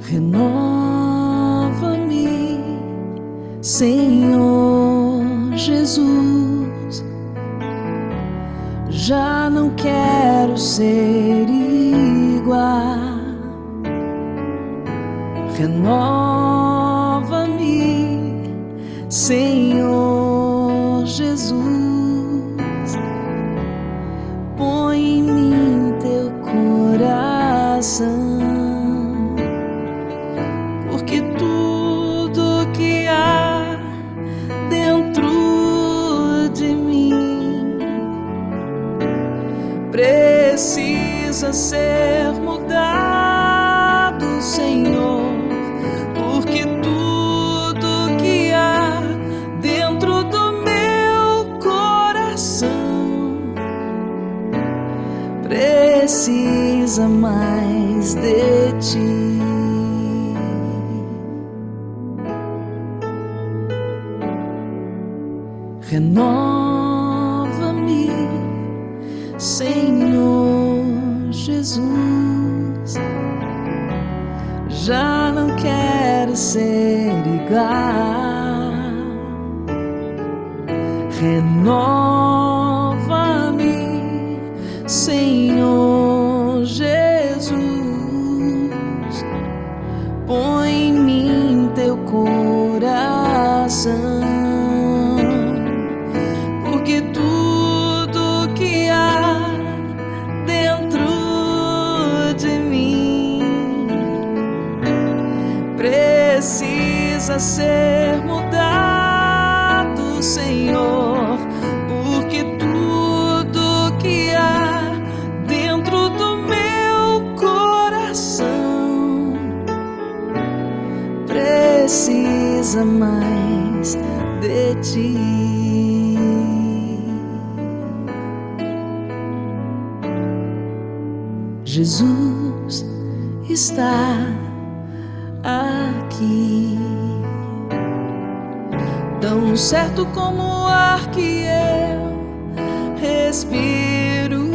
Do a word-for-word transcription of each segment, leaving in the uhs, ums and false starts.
Renova-me, Senhor Jesus. Já não quero ser igual. Renova-me, Senhor Jesus. Põe em mim teu coração, porque tudo que há dentro de mim precisa ser mudado, Senhor, porque tudo que há dentro do meu coração precisa mais de ti. Renova-me, Senhor Jesus. Já não quero ser igual. Renova-me, Senhor Jesus. Põe em mim teu coração, porque tudo que há dentro de mim precisa ser mudado, Senhor, porque tudo que há dentro do meu coração precisa mais de ti. Jesus está aqui, tão certo como o ar que eu respiro,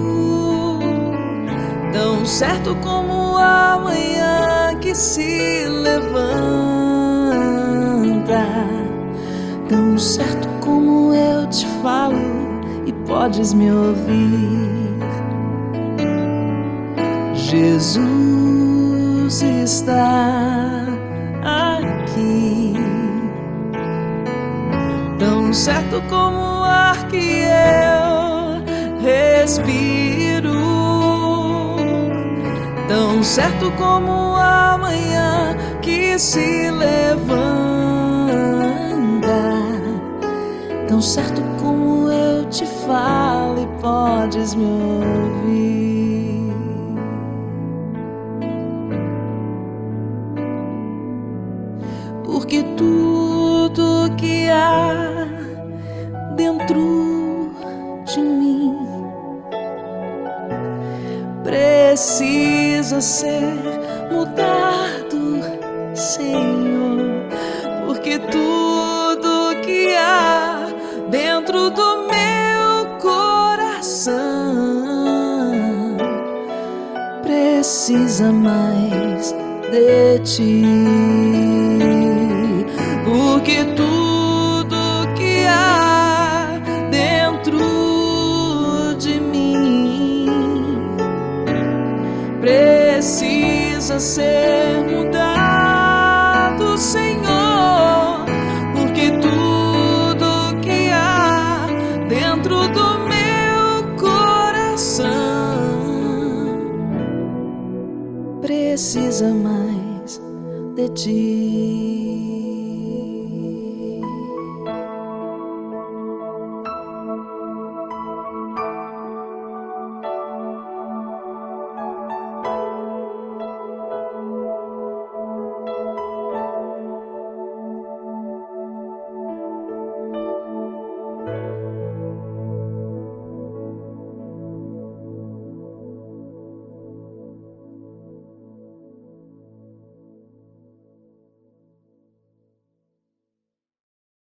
tão certo como a manhã que se levanta, tão certo como eu te falo e podes me ouvir. Jesus está aqui, tão certo como o ar que eu respiro, tão certo como a manhã que se levanta, tão certo como eu te falo e podes me ouvir. Porque tudo que há dentro de mim precisa ser mudado, Senhor, porque tudo que há dentro do meu coração precisa mais de ti. Porque tudo que há dentro de mim precisa ser mudado, Senhor, porque tudo que há dentro do meu coração precisa mais de ti.